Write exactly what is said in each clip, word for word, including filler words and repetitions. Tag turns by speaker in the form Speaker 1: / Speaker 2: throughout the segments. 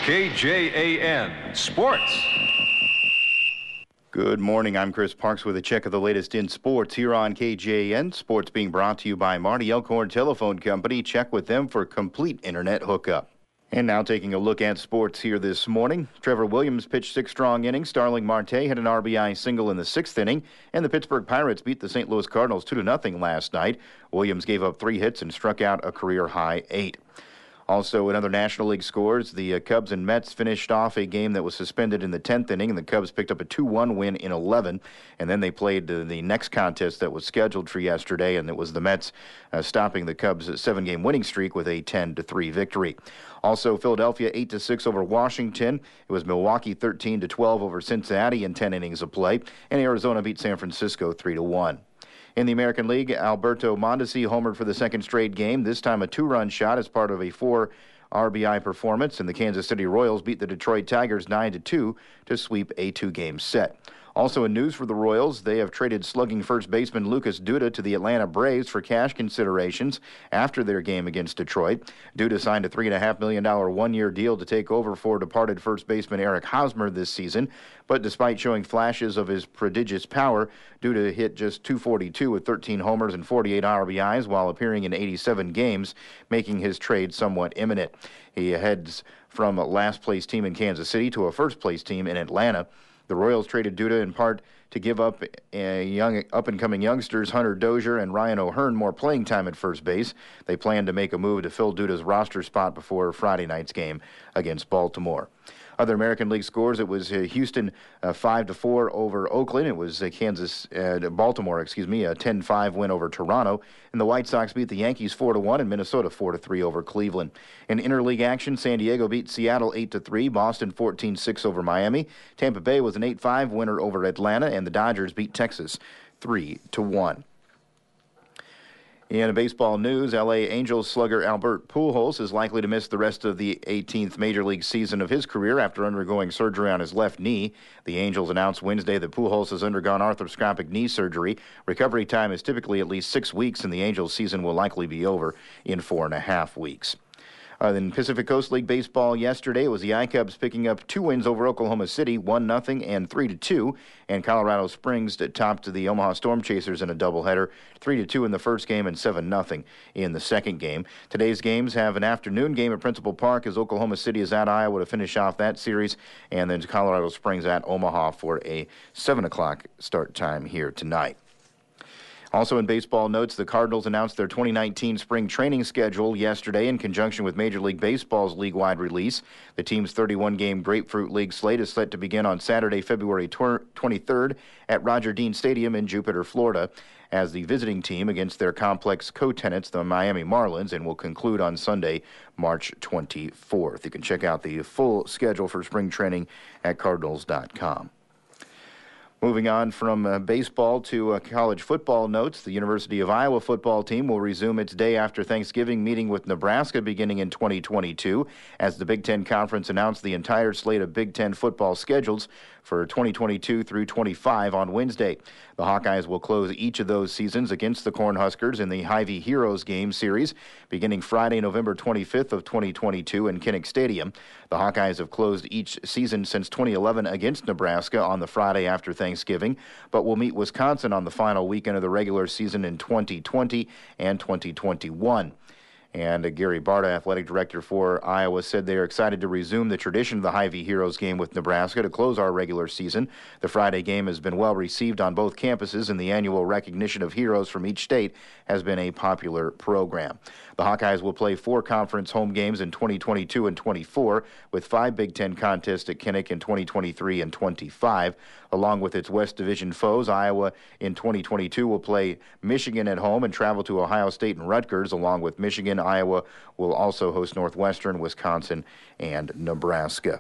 Speaker 1: K J A N Sports.
Speaker 2: Good morning. I'm Chris Parks with a check of the latest in sports here on K J A N. Sports being brought to you by Marty Elkhorn Telephone Company. Check with them for complete internet hookup. And now taking a look at sports here this morning. Trevor Williams pitched six strong innings. Starling Marte had an R B I single in the sixth inning. And the Pittsburgh Pirates beat the Saint Louis Cardinals two to nothing last night. Williams gave up three hits and struck out a career-high eight. Also, in other National League scores, the uh, Cubs and Mets finished off a game that was suspended in the tenth inning, and the Cubs picked up a two one win in eleven. And then they played uh, the next contest that was scheduled for yesterday, and it was the Mets uh, stopping the Cubs' seven-game winning streak with a ten to three victory. Also, Philadelphia eight to six over Washington. It was Milwaukee thirteen to twelve over Cincinnati in ten innings of play, and Arizona beat San Francisco three to one. In the American League, Alberto Mondesi homered for the second straight game, this time a two-run shot as part of a four R B I performance, and the Kansas City Royals beat the Detroit Tigers nine to two to sweep a two-game set. Also in news for the Royals, they have traded slugging first baseman Lucas Duda to the Atlanta Braves for cash considerations after their game against Detroit. Duda signed a three point five million dollars one-year deal to take over for departed first baseman Eric Hosmer this season, but despite showing flashes of his prodigious power, Duda hit just two forty-two with thirteen homers and forty-eight R B Is while appearing in eighty-seven games, making his trade somewhat imminent. He heads from a last-place team in Kansas City to a first-place team in Atlanta. The Royals traded Duda in part to give up a young up-and-coming youngsters Hunter Dozier and Ryan O'Hearn more playing time at first base. They plan to make a move to fill Duda's roster spot before Friday night's game against Baltimore. Other American League scores, it was uh, Houston uh, five to four over Oakland. It was uh, Kansas, uh, Baltimore, excuse me, a ten five win over Toronto. And the White Sox beat the Yankees four to one and Minnesota four to three over Cleveland. In interleague action, San Diego beat Seattle eight to three, Boston fourteen six over Miami. Tampa Bay was an eight five winner over Atlanta, and the Dodgers beat Texas three to one. In baseball news, L A Angels slugger Albert Pujols is likely to miss the rest of the eighteenth Major League season of his career after undergoing surgery on his left knee. The Angels announced Wednesday that Pujols has undergone arthroscopic knee surgery. Recovery time is typically at least six weeks, and the Angels' season will likely be over in four and a half weeks. Uh, in Pacific Coast League baseball yesterday, it was the I-Cubs picking up two wins over Oklahoma City, one nothing and three to two, and Colorado Springs topped the Omaha Storm Chasers in a doubleheader, three to two in the first game and seven nothing in the second game. Today's games have an afternoon game at Principal Park as Oklahoma City is at Iowa to finish off that series, and then Colorado Springs at Omaha for a seven o'clock start time here tonight. Also in baseball notes, the Cardinals announced their twenty nineteen spring training schedule yesterday in conjunction with Major League Baseball's league-wide release. The team's thirty-one game Grapefruit League slate is set to begin on Saturday, February twenty-third at Roger Dean Stadium in Jupiter, Florida, as the visiting team against their complex co-tenants, the Miami Marlins, and will conclude on Sunday, March twenty-fourth. You can check out the full schedule for spring training at Cardinals dot com. Moving on from uh, baseball to uh, college football notes, the University of Iowa football team will resume its day after Thanksgiving meeting with Nebraska beginning in twenty twenty-two, as the Big Ten Conference announced the entire slate of Big Ten football schedules for twenty twenty-two through twenty-five on Wednesday. The Hawkeyes will close each of those seasons against the Cornhuskers in the Hy-Vee Heroes game series beginning Friday, November twenty-fifth of twenty twenty-two in Kinnick Stadium. The Hawkeyes have closed each season since twenty eleven against Nebraska on the Friday after Thanksgiving, but will meet Wisconsin on the final weekend of the regular season in twenty twenty and twenty twenty-one. And uh, Gary Barta, athletic director for Iowa, said they are excited to resume the tradition of the Hy-Vee Heroes game with Nebraska to close our regular season. The Friday game has been well received on both campuses, and the annual recognition of heroes from each state has been a popular program. The Hawkeyes will play four conference home games in twenty twenty-two and twenty-four, with five Big Ten contests at Kinnick in twenty twenty-three and twenty-five. Along with its West Division foes, Iowa in twenty twenty-two will play Michigan at home and travel to Ohio State and Rutgers. Along with Michigan, Iowa will also host Northwestern, Wisconsin, and Nebraska.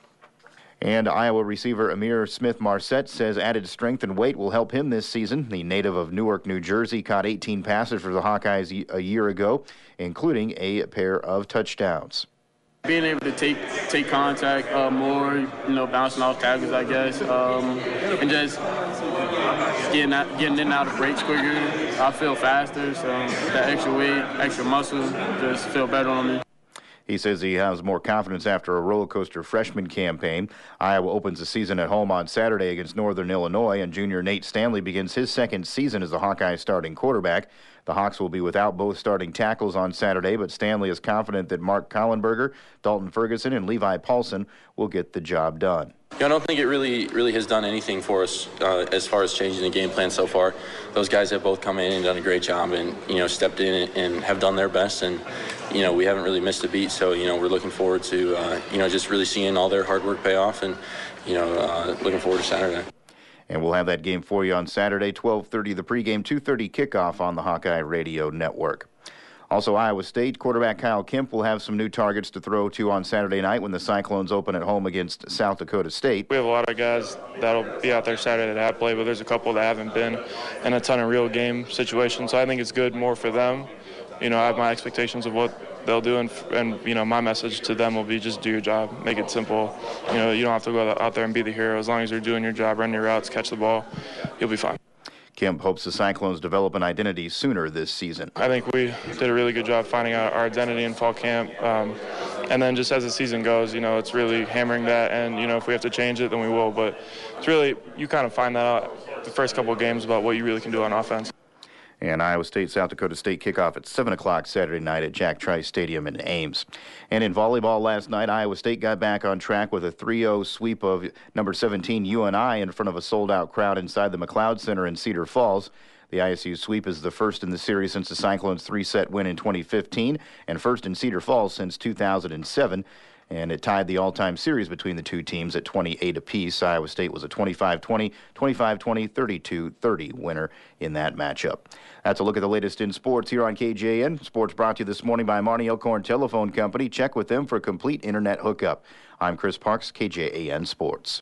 Speaker 2: And Iowa receiver Amir Smith-Marset says added strength and weight will help him this season. The native of Newark, New Jersey, caught eighteen passes for the Hawkeyes a year ago, including a pair of touchdowns.
Speaker 3: Being able to take take contact uh, more, you know, bouncing off tackles, I guess, um, and just getting out, getting in and out of breaks quicker. I feel faster, so that extra weight, extra muscle, just feel better on me.
Speaker 2: He says he has more confidence after a roller coaster freshman campaign. Iowa opens the season at home on Saturday against Northern Illinois, and junior Nate Stanley begins his second season as the Hawkeye starting quarterback. The Hawks will be without both starting tackles on Saturday, but Stanley is confident that Mark Collenberger, Dalton Ferguson, and Levi Paulson will get the job done.
Speaker 4: I don't think it really really has done anything for us uh, as far as changing the game plan so far. Those guys have both come in and done a great job and, you know, stepped in and have done their best. And, you know, we haven't really missed a beat. So, you know, we're looking forward to, uh, you know, just really seeing all their hard work pay off and, you know, uh, looking forward to Saturday.
Speaker 2: And we'll have that game for you on Saturday, twelve thirty the pregame, two thirty kickoff on the Hawkeye Radio Network. Also, Iowa State quarterback Kyle Kemp will have some new targets to throw to on Saturday night when the Cyclones open at home against South Dakota State.
Speaker 5: We have a lot of guys that'll be out there Saturday that have played, but there's a couple that haven't been in a ton of real game situations. So I think it's good more for them. You know, I have my expectations of what they'll do, and, and you know, my message to them will be just do your job, make it simple. You know, you don't have to go out there and be the hero. As long as you're doing your job, run your routes, catch the ball, you'll be fine.
Speaker 2: Kemp hopes the Cyclones develop an identity sooner this season.
Speaker 5: I think we did a really good job finding out our identity in fall camp. Um, and then just as the season goes, you know, it's really hammering that. And, you know, if we have to change it, then we will. But it's really, you kind of find that out the first couple of games about what you really can do on offense.
Speaker 2: And Iowa State, South Dakota State kickoff at seven o'clock Saturday night at Jack Trice Stadium in Ames. And in volleyball last night, Iowa State got back on track with a three oh sweep of number seventeen U N I in front of a sold-out crowd inside the McLeod Center in Cedar Falls. The I S U sweep is the first in the series since the Cyclones' three-set win in twenty fifteen and first in Cedar Falls since two thousand seven. And it tied the all-time series between the two teams at twenty-eight apiece. Iowa State was a twenty-five twenty, twenty-five twenty, thirty-two thirty winner in that matchup. That's a look at the latest in sports here on K J N. Sports brought to you this morning by Marnie Elkhorn Telephone Company. Check with them for a complete internet hookup. I'm Chris Parks, K J A N Sports.